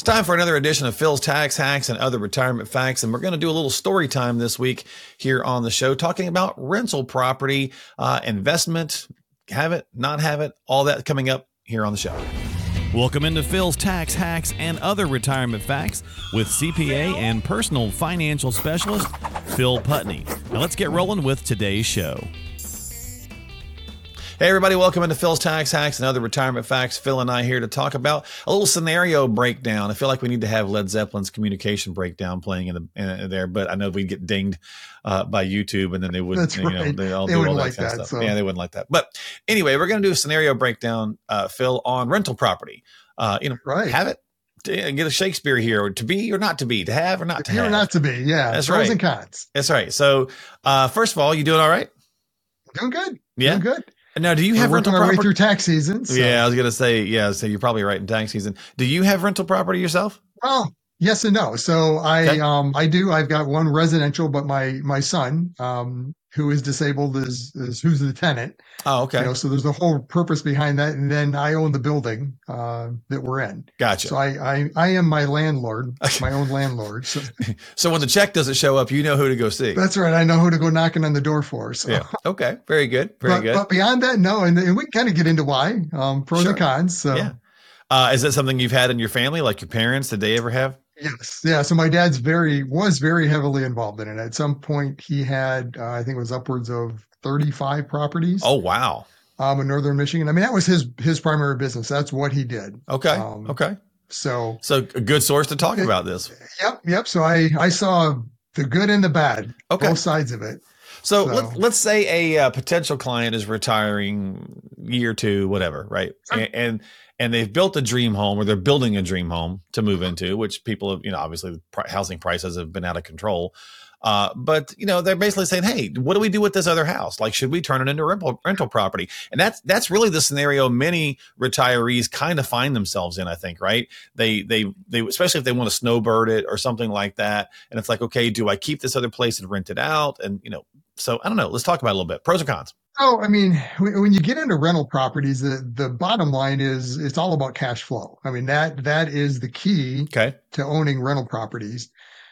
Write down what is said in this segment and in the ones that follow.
It's time for another edition of Phil's Tax Hacks and Other Retirement Facts, and we're going to do a little story time this week here on the show, talking about rental property, investment, have it, not have it, all that coming up here on the show. Welcome into Phil's Tax Hacks and Other Retirement Facts with CPA and personal financial specialist, Phil Putney. Now let's get rolling with today's show. Hey everybody, welcome into Phil's Tax Hacks and Other Retirement Facts. Phil and I here to talk about a little scenario breakdown. I feel like we need to have Led Zeppelin's Communication Breakdown playing in there, but I know we'd get dinged by YouTube, and then they wouldn't. That's right. They all they do wouldn't all that like kind that. of stuff. So. Yeah, they wouldn't like that. But anyway, we're going to do a scenario breakdown, Phil, on rental property. Right. Have it. Get a Shakespeare here, or to be or not to be, to have or not to have. Or not to be, yeah. That's Pros right. and cons. That's right. So, first of all, you doing all right? Doing good. Yeah. Doing good. Now, do you have rental property? Way property through tax season. So. Yeah, I was going to say, so you're probably right in tax season. Do you have rental property yourself? Well, yes and no. So I do. I've got one residential, but my son, who is disabled, is who's the tenant. Oh, okay. So there's the whole purpose behind that, and then I own the building that we're in. Gotcha. So I am my landlord, my own landlord. So when the check doesn't show up, you know who to go see. That's right. I know who to go knocking on the door for. So. Yeah. Okay. Very good. Very good. But beyond that, no. And we kind of get into why pros and cons. So. Yeah. Is that something you've had in your family, like your parents? Did they ever have? Yes. Yeah. So my dad's was very heavily involved in it. At some point he had, I think it was upwards of 35 properties. Oh, wow. In Northern Michigan. I mean, that was his primary business. That's what he did. Okay. Okay. So a good source to talk about this. Yep. So I saw the good and the bad, both sides of it. So let's say a potential client is retiring year two, whatever, right? Sure. And they've built a dream home, or they're building a dream home to move into, which people have, obviously housing prices have been out of control. But they're basically saying, hey, what do we do with this other house? Like, should we turn it into rental property? And that's really the scenario many retirees kind of find themselves in, I think, right? They especially if they want to snowbird it or something like that. And it's like, okay, do I keep this other place and rent it out? And, so I don't know. Let's talk about it a little bit. Pros and cons. Oh, I mean, when you get into rental properties, the bottom line is it's all about cash flow. I mean, that is the key to owning rental properties.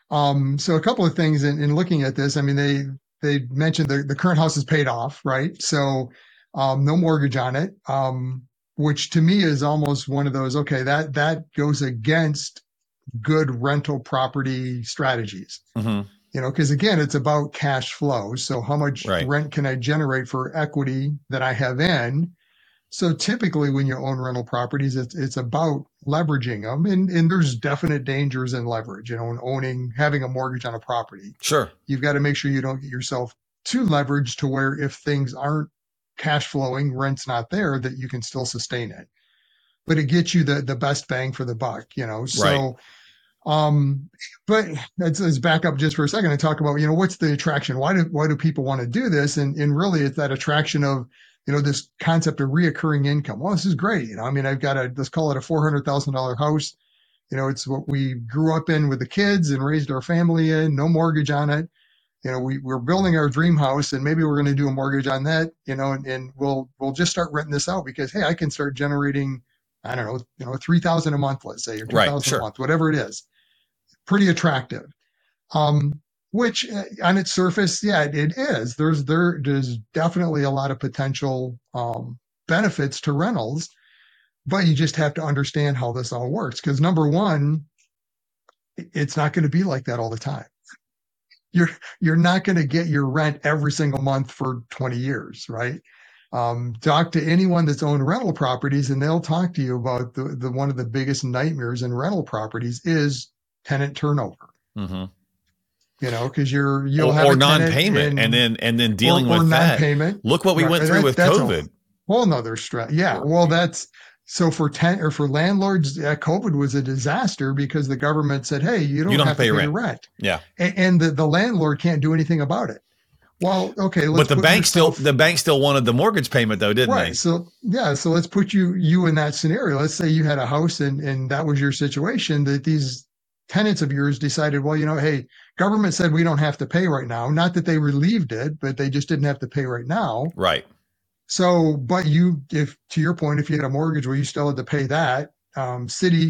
So a couple of things in looking at this, I mean, they mentioned the current house is paid off, right? So, no mortgage on it, which to me is almost one of those, okay, that goes against good rental property strategies. Mm-hmm. Because again, it's about cash flow. So how much rent can I generate for equity that I have in? So typically when you own rental properties, it's about leveraging them. And there's definite dangers in leverage, in having a mortgage on a property. Sure. You've got to make sure you don't get yourself too leveraged to where if things aren't cash flowing, rent's not there, that you can still sustain it. But it gets you the best bang for the buck, So right. But let's back up just for a second and talk about, what's the attraction? Why do people want to do this? And really it's that attraction of, this concept of reoccurring income. Well, this is great. I've got let's call it a $400,000 house. It's what we grew up in with the kids and raised our family in, no mortgage on it. We're building our dream house, and maybe we're going to do a mortgage on that, and we'll just start renting this out because, hey, I can start generating, I don't know, $3,000 a month, let's say, or $2,000 a month, whatever it is. Pretty attractive. Which on its surface, it is. There's definitely a lot of potential benefits to rentals, but you just have to understand how this all works. Because number one, it's not going to be like that all the time. You're not going to get your rent every single month for 20 years, right? Talk to anyone that's owned rental properties, and they'll talk to you about the one of the biggest nightmares in rental properties is tenant turnover. Mm-hmm. Because you'll have or non-payment and then dealing with that. Non-payment. Look what we went through with COVID. A whole nother stress. Yeah. Well, that's so for landlords. COVID was a disaster because the government said, "Hey, you don't have to pay rent." Yeah. And the landlord can't do anything about it. Well, okay. But the bank still wanted the mortgage payment though, didn't they? So let's put you in that scenario. Let's say you had a house and that was your situation, that these tenants of yours decided, well, hey, government said we don't have to pay right now. Not that they relieved it, but they just didn't have to pay right now. Right. So, but to your point, if you had a mortgage, well, you still had to pay that. City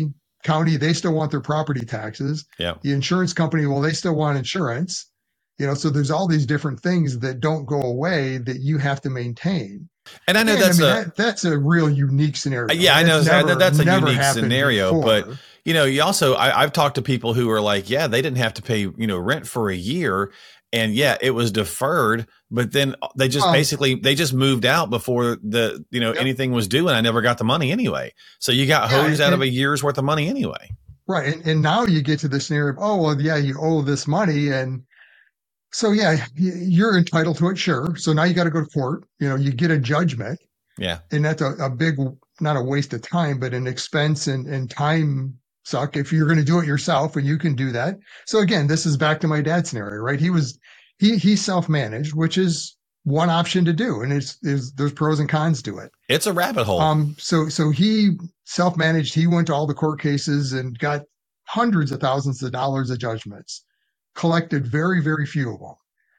county, they still want their property taxes. Yeah. The insurance company, well, they still want insurance. So there's all these different things that don't go away that you have to maintain. And I know And I mean, that's a real unique scenario. Yeah, I know that's a unique happened scenario, before. but you also, I've talked to people who are like, yeah, they didn't have to pay, rent for a year. And yeah, it was deferred, but then they just they just moved out before anything was due, and I never got the money anyway. So you got hosed out of a year's worth of money anyway. Right. And now you get to the scenario of, oh, well, yeah, you owe this money. And so, yeah, you're entitled to it. Sure. So now you got to go to court. You get a judgment. Yeah. And that's a big, not a waste of time, but an expense and time suck if you're going to do it yourself, and you can do that. So again, this is back to my dad's scenario, right? He self-managed, which is one option to do. And there's pros and cons to it. It's a rabbit hole. So he self-managed. He went to all the court cases and got hundreds of thousands of dollars of judgments, collected very, very few of them,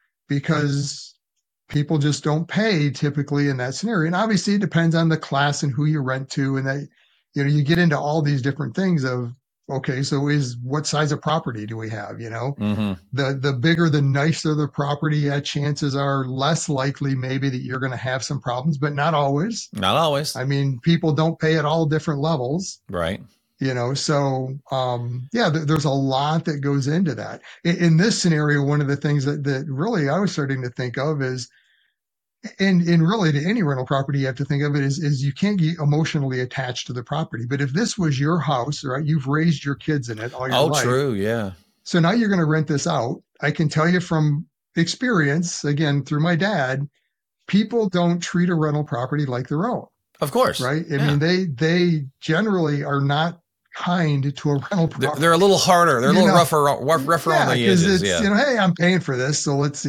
because people just don't pay typically in that scenario. And obviously it depends on the class and who you rent to. And that, you get into all these different things of, okay, so what size of property do we have? Mm-hmm. The bigger, the nicer the property, chances are less likely maybe that you're going to have some problems, but not always. Not always. I mean, people don't pay at all different levels. Right. So there's a lot that goes into that. In this scenario, one of the things that really I was starting to think of is, and really to any rental property, you have to think of it is you can't get emotionally attached to the property. But if this was your house, right, you've raised your kids in it all your life. Oh, true. Yeah. So now you're going to rent this out. I can tell you from experience, again, through my dad, people don't treat a rental property like their own. Of course. Right. I mean, they generally are not kind to a rental property. They're a little harder. They're a little rougher on the edges. It's, hey, I'm paying for this, so let's,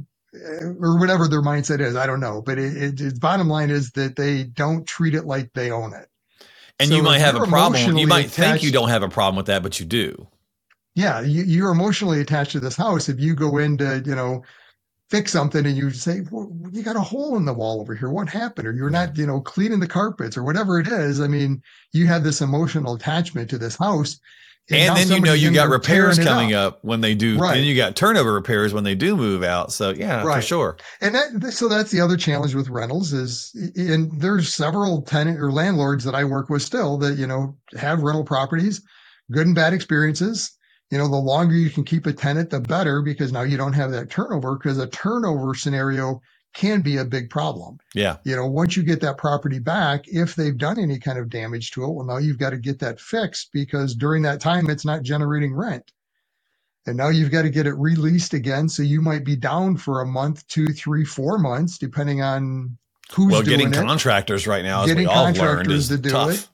or whatever their mindset is. I don't know. But its bottom line is that they don't treat it like they own it. And so you might have a problem. You might think you don't have a problem with that, but you do. Yeah. You're emotionally attached to this house. If you go in to, fix something and you say, well, you got a hole in the wall over here. What happened? Or you're not, cleaning the carpets or whatever it is. I mean, you have this emotional attachment to this house. And then you got repairs coming up when they do. Right. Then you got turnover repairs when they do move out. So yeah, for sure. And so that's the other challenge with rentals and there's several tenant or landlords that I work with still that, have rental properties, good and bad experiences. The longer you can keep a tenant, the better, because now you don't have that turnover, because a turnover scenario can be a big problem. Yeah. Once you get that property back, if they've done any kind of damage to it, well, now you've got to get that fixed, because during that time, it's not generating rent. And now you've got to get it released again. So you might be down for a month, 2, 3, 4 months, depending on who's doing it. Getting contractors right now, as we all learned, is tough.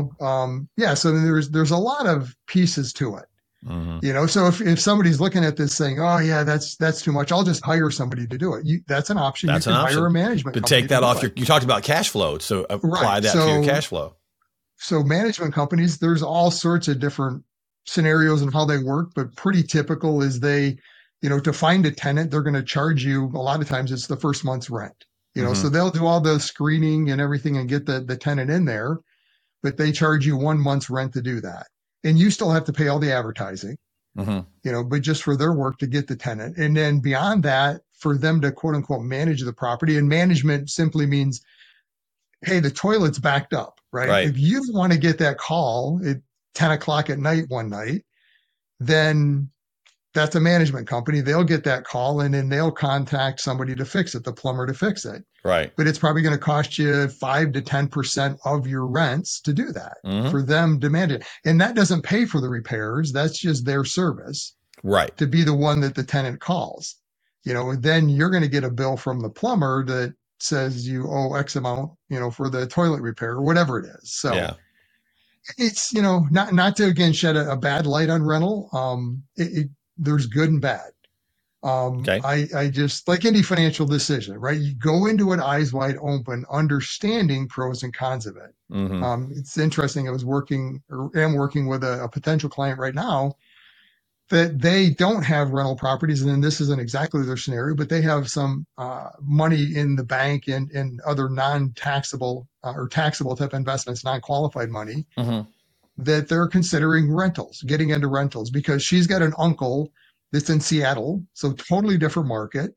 So there's a lot of pieces to it. Mm-hmm. So if somebody's looking at this saying, oh yeah, that's too much, I'll just hire somebody to do it. That's an option. That's you can an option. Hire a management to take that off you talked about cash flow. So apply that to your cash flow. So management companies, there's all sorts of different scenarios and how they work, but pretty typical is they, to find a tenant, they're going to charge you, a lot of times it's the first month's rent, so they'll do all the screening and everything and get the tenant in there, but they charge you 1 month's rent to do that. And you still have to pay all the advertising, but just for their work to get the tenant. And then beyond that, for them to quote unquote manage the property, and management simply means, hey, the toilet's backed up, right? If you want to get that call at 10 o'clock at night one night, then that's a management company. They'll get that call and then they'll contact somebody to fix it, the plumber to fix it. Right. But it's probably going to cost you 5 to 10% of your rents to do that for them to manage it. And that doesn't pay for the repairs. That's just their service. Right. To be the one that the tenant calls. Then you're going to get a bill from the plumber that says you owe X amount, for the toilet repair or whatever it is. So it's, not to again shed a bad light on rental. There's good and bad. I just, like any financial decision, right? You go into it eyes wide open, understanding pros and cons of it. It's interesting. I am working with a potential client right now that they don't have rental properties. And then this isn't exactly their scenario, but they have some money in the bank and other non-taxable or taxable type investments, non-qualified money that they're considering rentals, getting into rentals, because she's got an uncle that's in Seattle, so totally different market.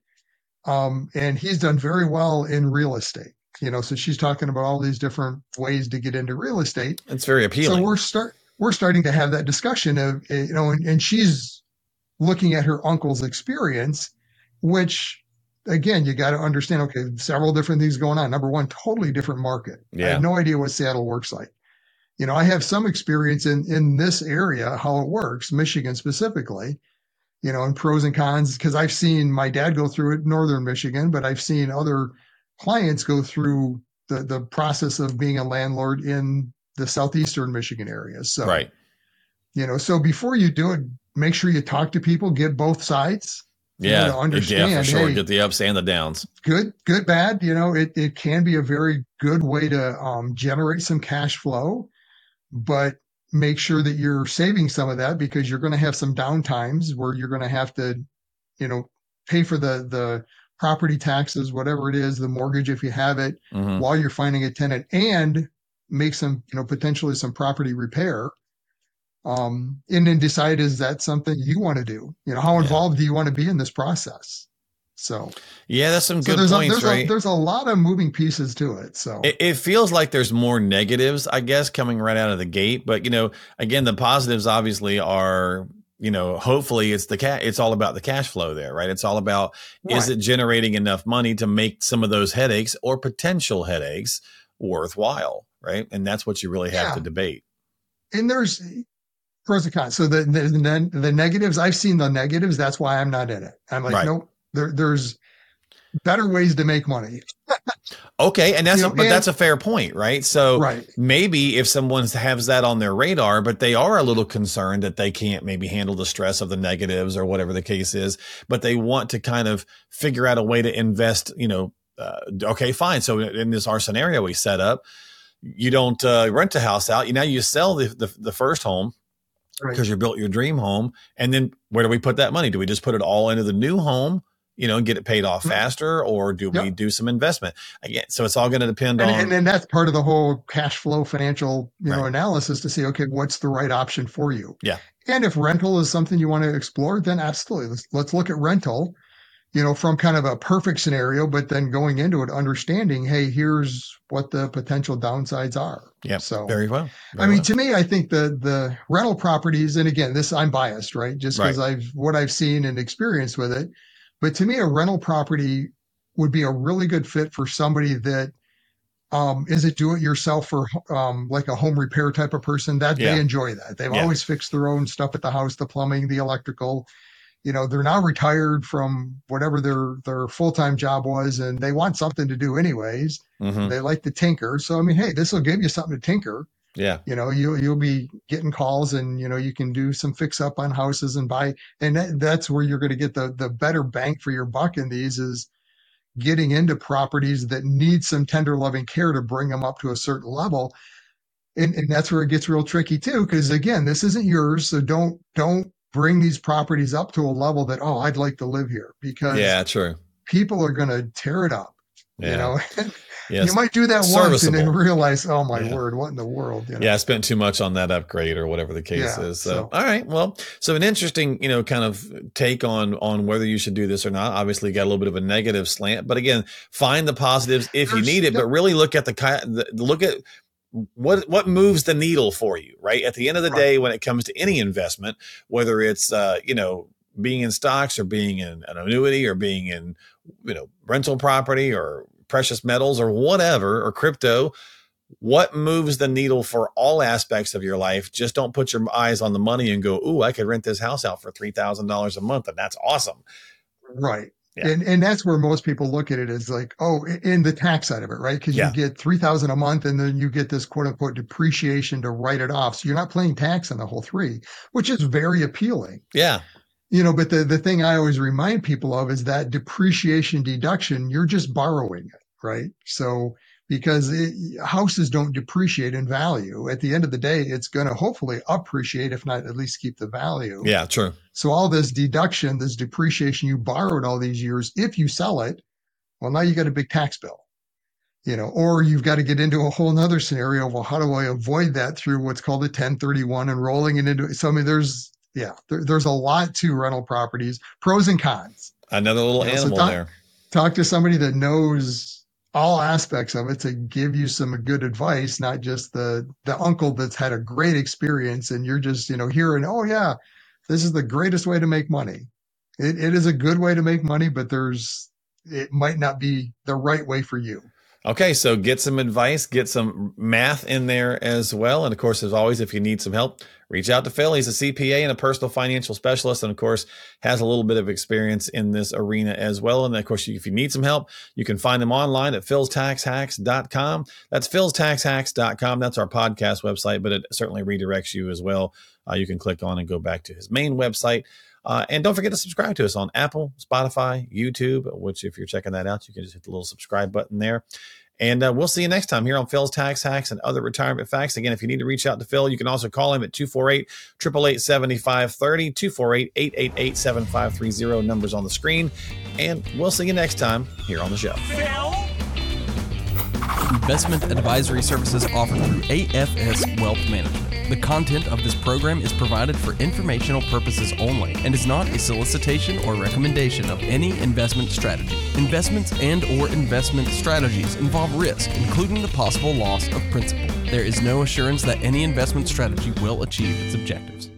And he's done very well in real estate. So she's talking about all these different ways to get into real estate. It's very So appealing. we're starting to have that discussion of, and she's looking at her uncle's experience, which again, you got to understand, okay, several different things going on. Number one, totally different market. I Yeah. have no idea what Seattle works like. I have some experience in this area, how it works, Michigan specifically, and pros and cons, because I've seen my dad go through it in northern Michigan, but I've seen other clients go through the process of being a landlord in the southeastern Michigan area. So, Right. So before you do it, make sure you talk to people, get both sides, Yeah. to understand, Yeah, for sure. hey, Get the ups and the downs. good, bad, it can be a very good way to generate some cash flow, but make sure that you're saving some of that, because you're going to have some downtimes where you're going to have to, pay for the property taxes, whatever it is, the mortgage, if you have it, while you're finding a tenant, and make some, potentially some property repair. And then decide, is that something you want to do? How involved do you want to be in this process? So, yeah, that's some good points, right? There's a lot of moving pieces to it. So it feels like there's more negatives, I guess, coming right out of the gate. But, again, the positives obviously are, hopefully it's all about the cash flow there, right? It's all about, is it generating enough money to make some of those headaches or potential headaches worthwhile, right? And that's what you really have to debate. And there's pros and cons. So the negatives, I've seen the negatives. That's why I'm not in it. I'm like, nope, there's better ways to make money. Okay. And that's a fair point, right? So maybe if someone has that on their radar, but they are a little concerned that they can't maybe handle the stress of the negatives or whatever the case is, but they want to kind of figure out a way to invest, okay, fine. So in our scenario we set up, you don't rent a house out. Now you sell the first home, because you built your dream home. And then where do we put that money? Do we just put it all into the new home, and get it paid off faster, or do we do some investment again? So it's all going to depend on. And then that's part of the whole cash flow financial, analysis to see, okay, what's the right option for you? Yeah. And if rental is something you want to explore, then absolutely. Let's look at rental, from kind of a perfect scenario, but then going into it, understanding, hey, here's what the potential downsides are. Yeah. So very well. To me, I think the rental properties, and again, I'm biased, right? Just because what I've seen and experienced with it. But to me, a rental property would be a really good fit for somebody that is a do-it-yourself or like a home repair type of person, that they enjoy that. They've always fixed their own stuff at the house, the plumbing, the electrical. They're now retired from whatever their full-time job was, and they want something to do anyways. They like to tinker. So, hey, this will give you something to tinker. Yeah. You'll be getting calls, and, you can do some fix up on houses and buy. And that's where you're going to get the better bang for your buck in these, is getting into properties that need some tender loving care to bring them up to a certain level. And that's where it gets real tricky too. Cause again, this isn't yours. So don't bring these properties up to a level that, oh, I'd like to live here, because true. People are going to tear it up. Yes. You might do that once and then realize, oh my word, what in the world? Yeah, I spent too much on that upgrade or whatever the case is. So, all right. Well, so an interesting, kind of take on whether you should do this or not. Obviously, you got a little bit of a negative slant, but again, find the positives if you need it, but really look at look at what moves the needle for you, right? At the end of the day, when it comes to any investment, whether it's, being in stocks or being in an annuity or being in, rental property or precious metals or whatever, or crypto, what moves the needle for all aspects of your life? Just don't put your eyes on the money and go, ooh, I could rent this house out for $3,000 a month. And that's awesome. Right. Yeah. And that's where most people look at it, as like, oh, in the tax side of it, right? Because you get $3,000 a month, and then you get this quote unquote depreciation to write it off. So you're not paying tax on the whole three, which is very appealing. Yeah. But the thing I always remind people of is that depreciation deduction, you're just borrowing it, right? So because houses don't depreciate in value. At the end of the day, it's going to hopefully appreciate, if not at least keep the value. Yeah, true. So all this deduction, this depreciation you borrowed all these years, if you sell it, well, now you got a big tax bill. or you've got to get into a whole nother scenario. Well, how do I avoid that through what's called a 1031 and rolling it into? So, I mean, there's a lot to rental properties, pros and cons. Another little animal there. Talk to somebody that knows all aspects of it to give you some good advice, not just the uncle that's had a great experience and you're just, hearing, oh yeah, this is the greatest way to make money. It is a good way to make money, but it might not be the right way for you. Okay, so get some advice, get some math in there as well. And of course, as always, if you need some help, reach out to Phil. He's a CPA and a personal financial specialist, and of course, has a little bit of experience in this arena as well. And of course, if you need some help, you can find him online at philstaxhacks.com. That's philstaxhacks.com. That's our podcast website, but it certainly redirects you as well. You can click on and go back to his main website. And don't forget to subscribe to us on Apple, Spotify, YouTube, which if you're checking that out, you can just hit the little subscribe button there. And we'll see you next time here on Phil's Tax Hacks and Other Retirement Facts. Again, if you need to reach out to Phil, you can also call him at 248-888-7530, 248-888-7530. Numbers on the screen. And we'll see you next time here on the show. Investment advisory services offered through AFS Wealth Management. The content of this program is provided for informational purposes only and is not a solicitation or recommendation of any investment strategy. Investments and/or investment strategies involve risk, including the possible loss of principal. There is no assurance that any investment strategy will achieve its objectives.